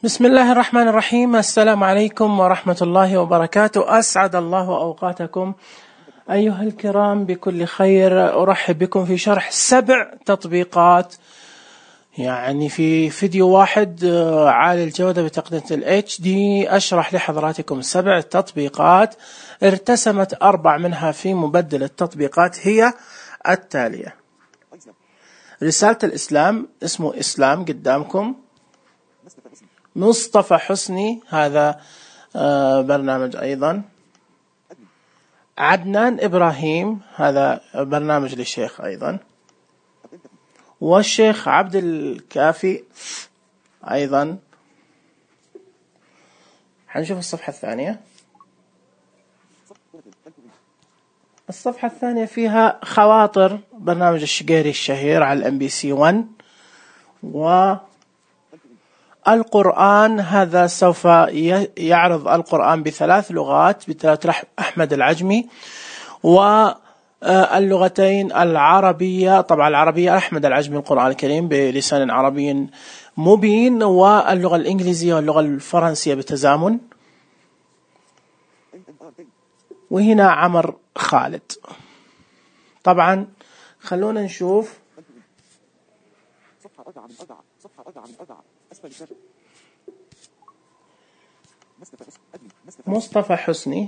بسم الله الرحمن الرحيم. السلام عليكم ورحمة الله وبركاته. أسعد الله أوقاتكم أيها الكرام بكل خير. أرحب بكم في شرح 7 تطبيقات، يعني في فيديو واحد عالي الجودة بتقنية ال HD. أشرح لحضراتكم 7 تطبيقات ارتسمت 4 منها في مبدل التطبيقات هي التالية. رسالة الإسلام، اسمه إسلام قدامكم. مصطفى حسني، هذا برنامج أيضا. عدنان إبراهيم، هذا برنامج للشيخ أيضا. والشيخ عبد الكافي أيضا. حنشوف الصفحة الثانية. الصفحة الثانية فيها خواطر، برنامج الشقيري الشهير على MBC 1. والقرآن، هذا سوف يعرض القرآن ب3 لغات، بتلاوة أحمد العجمي، واللغتين العربية، طبعا العربية أحمد العجمي القرآن الكريم بلسان عربي مبين، واللغة الإنجليزية واللغة الفرنسية بتزامن. وهنا عمر خالد. طبعا خلونا نشوف. مصطفى حسني،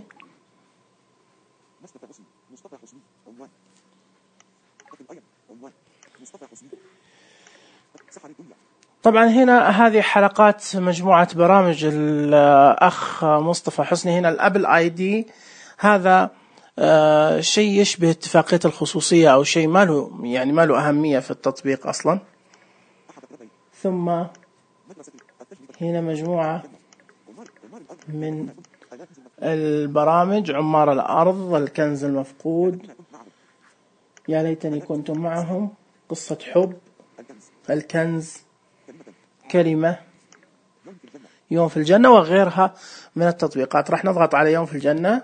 طبعا هنا هذه حلقات مجموعة برامج الأخ مصطفى حسني. هنا الأبل ID، هذا شيء يشبه اتفاقية الخصوصية أو شيء ما له أهمية في التطبيق أصلا. ثم هنا مجموعة من البرامج: عمار الأرض، الكنز المفقود، يا ليتني كنت معهم، قصة حب، الكنز، كلمة، يوم في الجنة، وغيرها من التطبيقات. راح نضغط على يوم في الجنة.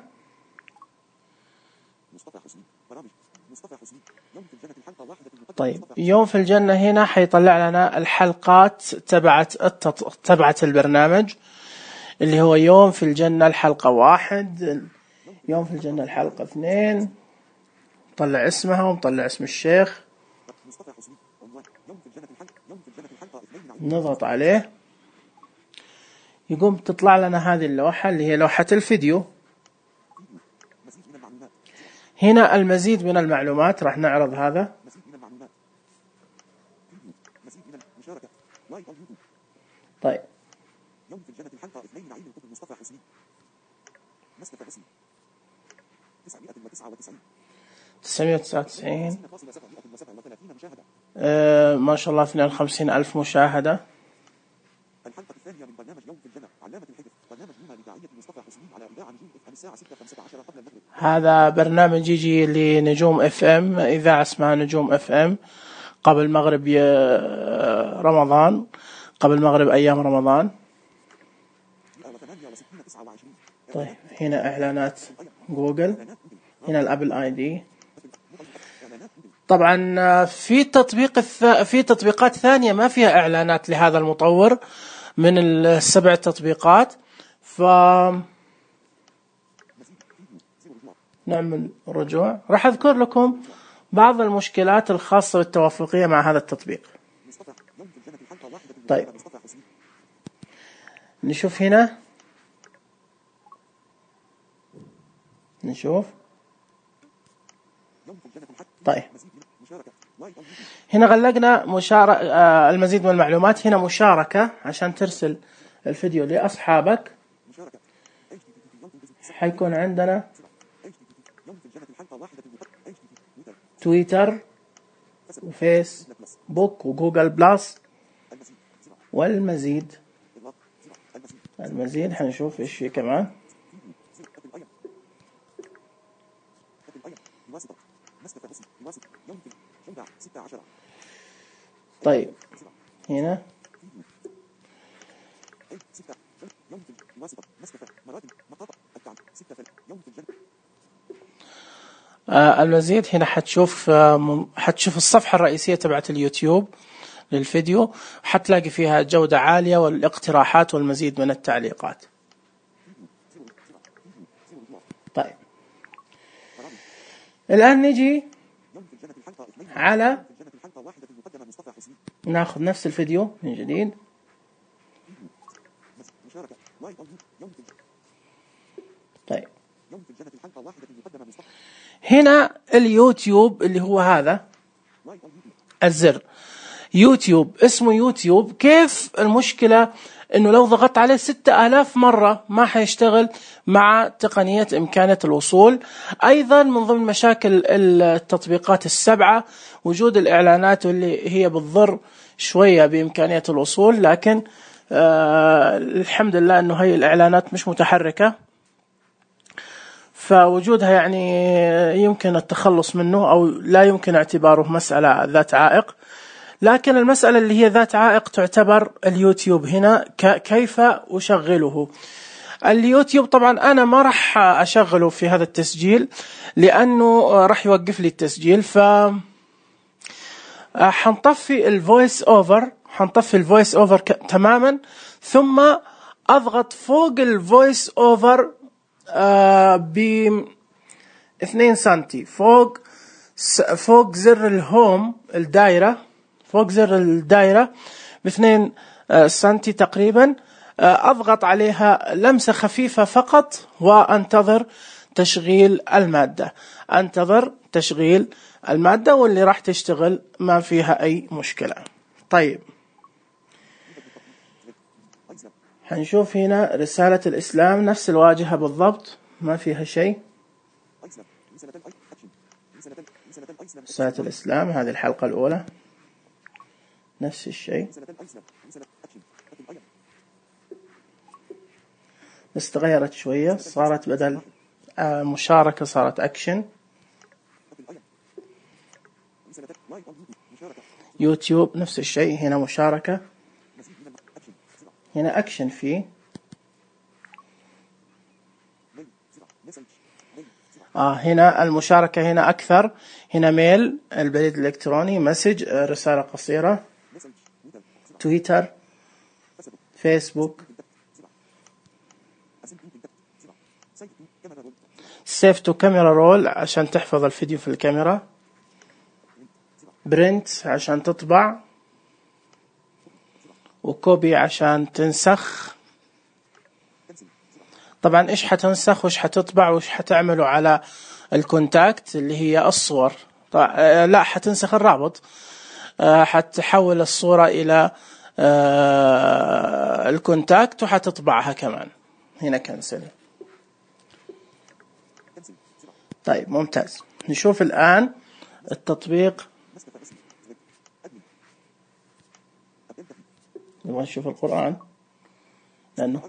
طيب، يوم في الجنة هنا حيطلع لنا الحلقات تبعت البرنامج، اللي هو يوم في الجنة الحلقة 1، يوم في الجنة الحلقة 2، مطلع اسمها ومطلع اسم الشيخ. نضغط عليه، يقوم تطلع لنا هذه اللوحة اللي هي لوحة الفيديو. هنا المزيد من المعلومات، راح نعرض هذا. طيب، 999 ما شاء الله 52,000 مشاهدة. الحلقة الثانية من برنامج يوم في الجنة، علامة الحدث، برنامج مما لداعية مصطفى حسني على إذاعة نجوم FM الساعة 6:15 قبل المغرب. هذا برنامج يجي لنجوم FM، إذاعة اسمها نجوم FM، قبل مغرب رمضان، قبل مغرب أيام رمضان. طيب، هنا إعلانات جوجل، هنا الأبل ID. طبعا في تطبيقات ثانية ما فيها إعلانات لهذا المطور من ال7 تطبيقات. نعمل رجوع. راح أذكر لكم بعض المشكلات الخاصة بالتوافقية مع هذا التطبيق. طيب، نشوف هنا، نشوف. طيب، هنا غلقنا المزيد من المعلومات. هنا مشاركة عشان ترسل الفيديو لأصحابك. حيكون عندنا تويتر وفيسبوك وجوجل بلس والمزيد. حنشوف ايش في كمان. طيب، هنا المزيد. هنا حتشوف الصفحة الرئيسية تبعت اليوتيوب للفيديو، حتلاقي فيها جودة عالية والاقتراحات والمزيد من التعليقات. طيب الآن نجي على ناخذ نفس الفيديو من جديد. طيب هنا اليوتيوب اللي هو هذا الزر يوتيوب، اسمه يوتيوب. كيف المشكلة؟ انه لو ضغطت عليه 6000 مرة ما حيشتغل مع تقنية امكانية الوصول. ايضا من ضمن مشاكل التطبيقات السبعة وجود الاعلانات، واللي هي بتضر شوية بامكانية الوصول، لكن الحمد لله انه هي الاعلانات مش متحركة، فوجودها يعني يمكن التخلص منه او لا يمكن اعتباره مسألة ذات عائق. لكن المسألة اللي هي ذات عائق تعتبر اليوتيوب. هنا كيف أشغله اليوتيوب؟ طبعا أنا ما راح أشغله في هذا التسجيل لأنه راح يوقف لي التسجيل. حنطفي الفويس أوفر تماما، ثم أضغط فوق الفويس أوفر ب2 سنتي فوق زر الهوم الدائرة، فوق زر الدائرة ب2 سنتي تقريبا. أضغط عليها لمسة خفيفة فقط وأنتظر تشغيل المادة، واللي راح تشتغل ما فيها أي مشكلة. طيب هنشوف هنا رسالة الإسلام، نفس الواجهة بالضبط، ما فيها شيء. رسالة الإسلام هذه الحلقة الأولى نفس الشيء، بس تغيرت شوية، صارت بدل مشاركة صارت أكشن. يوتيوب نفس الشيء، هنا مشاركة، هنا أكشن فيه. هنا المشاركة هنا أكثر، هنا ميل البريد الإلكتروني، مسج رسالة قصيرة، تويتر، فيسبوك، سيف تو كاميرا رول عشان تحفظ الفيديو في الكاميرا، برنت عشان تطبع، وكوبي عشان تنسخ. طبعا ايش حتنسخ وايش حتطبع وايش حتعمله على الكونتاكت اللي هي الصور؟ لا، حتنسخ الرابط، حتحول الصورة الى الكونتاكت وحتطبعها كمان. هنا كنسل. طيب ممتاز. نشوف الآن التطبيق. نبغى نشوف القرآن لأنه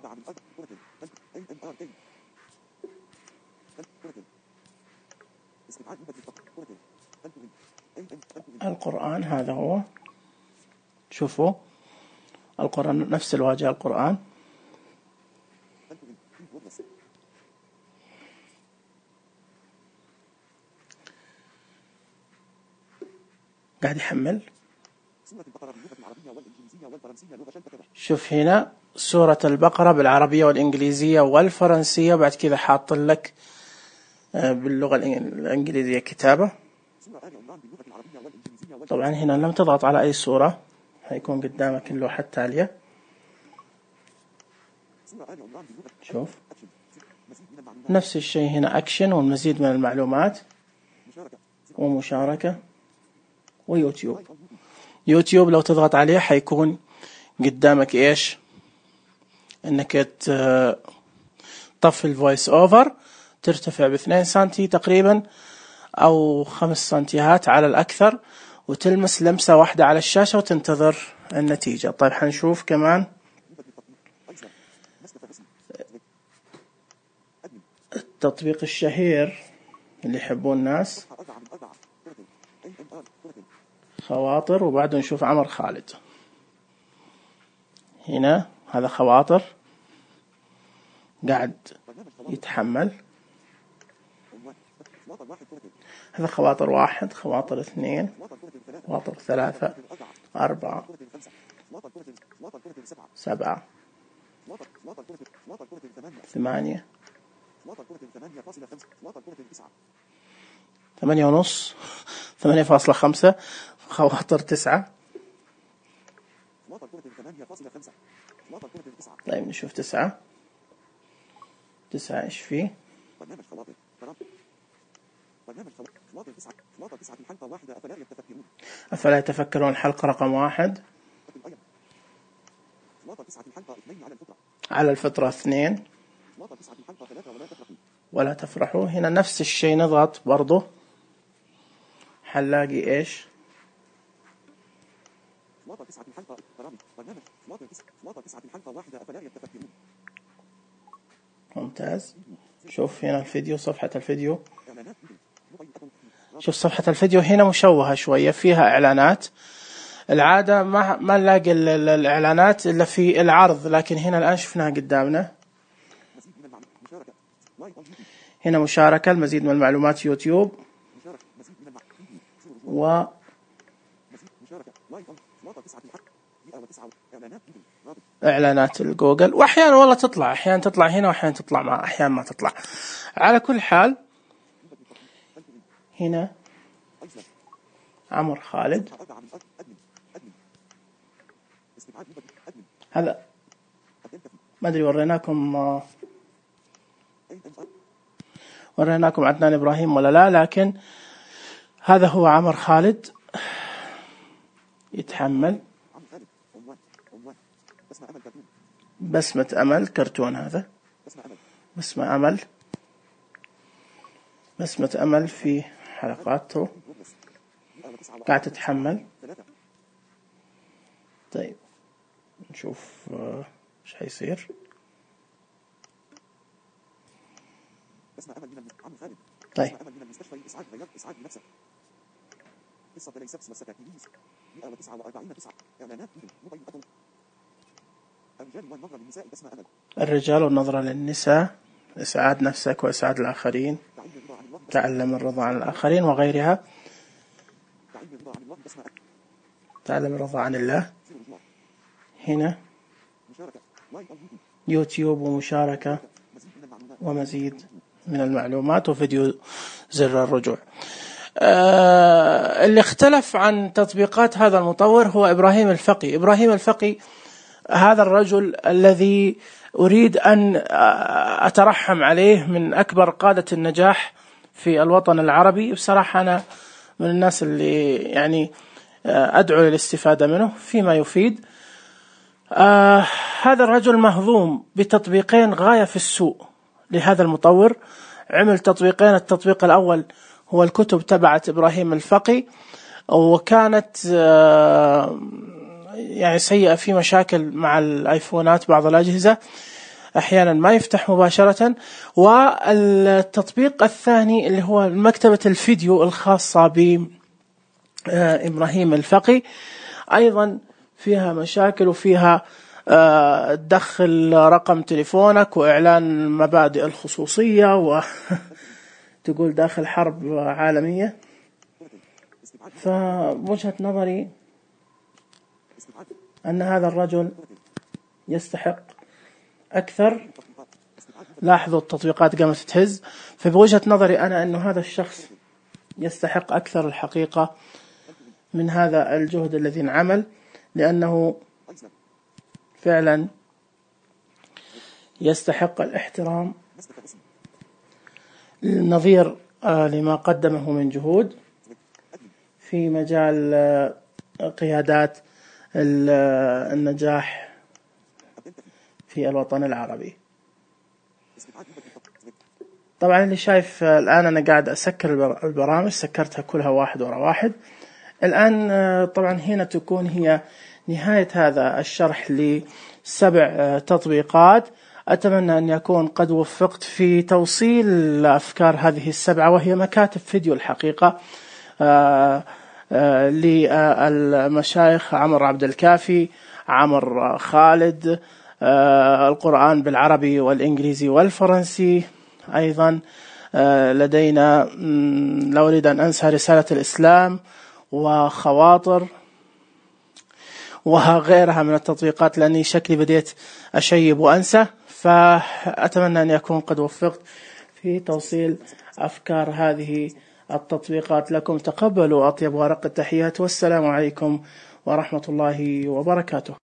القرآن هذا هو. شوفوا القرآن نفس الواجهة، القرآن قاعد يحمل. شوف هنا سورة البقرة بالعربية والإنجليزية والفرنسية، وبعد كذا حاط لك باللغة الإنجليزية كتابة. طبعا هنا لم تضغط على أي سورة، هيكون قدامك اللوحة التالية. شوف نفس الشيء هنا أكشن والمزيد من المعلومات ومشاركة ويوتيوب. يوتيوب لو تضغط عليه حيكون قدامك إيش؟ إنك طفي الفويس أوفر، ترتفع ب2 سنتي تقريبا أو 5 سنتيات على الأكثر، وتلمس لمسة واحدة على الشاشة وتنتظر النتيجة. طيب حنشوف كمان التطبيق الشهير اللي يحبون الناس، خواطر، وبعده نشوف عمر خالد. هنا هذا خواطر قاعد يتحمل. هذا خواطر 1، خواطر 2، خواطر 3، 4، 7، 8، 8.5، 8.5، خواطر 9. طيب نشوف 9 ايش فيه. أفلا يتفكرون الحلقة رقم 1 على الفطرة 2 ولا تفرحوا. هنا نفس الشيء، نضغط برضو حنلاقي ايش. ممتاز. شوف هنا الفيديو، صفحة الفيديو، شوف صفحة الفيديو هنا مشوهة شوية، فيها إعلانات. العادة ما نلاقي الإعلانات إلا في العرض، لكن هنا الآن شفناها قدامنا. هنا مشاركة، المزيد من المعلومات يوتيوب، و إعلانات الجوجل، وأحيانا والله تطلع، أحيانا تطلع هنا وأحيانا تطلع أحيانا ما تطلع. على كل حال هنا عمر خالد، هذا ما أدري وريناكم عدنان إبراهيم ولا لا، لكن هذا هو عمر خالد. يتحمل بسمة أمل كرتون، هذا بسمة أمل في حلقاته قاعد تتحمل. طيب نشوف ايش حيصير. طيب الرجال والنظرة للنساء، إسعاد نفسك وإسعاد الآخرين، تعلم الرضا عن الآخرين وغيرها، تعلم الرضا عن الله. هنا يوتيوب ومشاركة ومزيد من المعلومات وفيديو زر الرجوع. اللي اختلف عن تطبيقات هذا المطور هو إبراهيم الفقي. إبراهيم الفقي هذا الرجل الذي أريد أن أترحم عليه، من أكبر قادة النجاح في الوطن العربي. بصراحة أنا من الناس اللي يعني أدعو للاستفادة منه فيما يفيد. هذا الرجل مهضوم بتطبيقين غاية في السوء لهذا المطور. عمل تطبيقين، التطبيق الأول هو الكتب تبعت إبراهيم الفقي، وكانت يعني سيئة، في مشاكل مع الآيفونات، بعض الأجهزة أحيانا ما يفتح مباشرة. والتطبيق الثاني اللي هو مكتبة الفيديو الخاصة بإبراهيم الفقي، أيضا فيها مشاكل، وفيها تدخل رقم تليفونك وإعلان مبادئ الخصوصية وتقول داخل حرب عالمية. فوجهة نظري أن هذا الرجل يستحق أكثر. لاحظوا التطبيقات قامت تهز، فبوجهة نظري أنا أنه هذا الشخص يستحق أكثر الحقيقة من هذا الجهد الذي انعمل، لأنه فعلا يستحق الاحترام نظير لما قدمه من جهود في مجال قيادات النجاح في الوطن العربي. طبعا اللي شايف الآن أنا قاعد أسكر البرامج، سكرتها كلها واحد ورا واحد. الآن طبعا هنا تكون هي نهاية هذا الشرح ل7 تطبيقات. أتمنى أن يكون قد وفقت في توصيل أفكار هذه ال7، وهي مكاتب فيديو الحقيقة للمشايخ عمر عبد الكافي، عمر خالد، القرآن بالعربي والإنجليزي والفرنسي، أيضا لدينا لا أريد أن أنسى رسالة الإسلام وخواطر وغيرها من التطبيقات، لأني شكلي بديت أشيب وأنسى، فأتمنى أن يكون قد وفقت في توصيل أفكار هذه التطبيقات لكم. تقبلوا أطيب ورق التحيات، والسلام عليكم ورحمة الله وبركاته.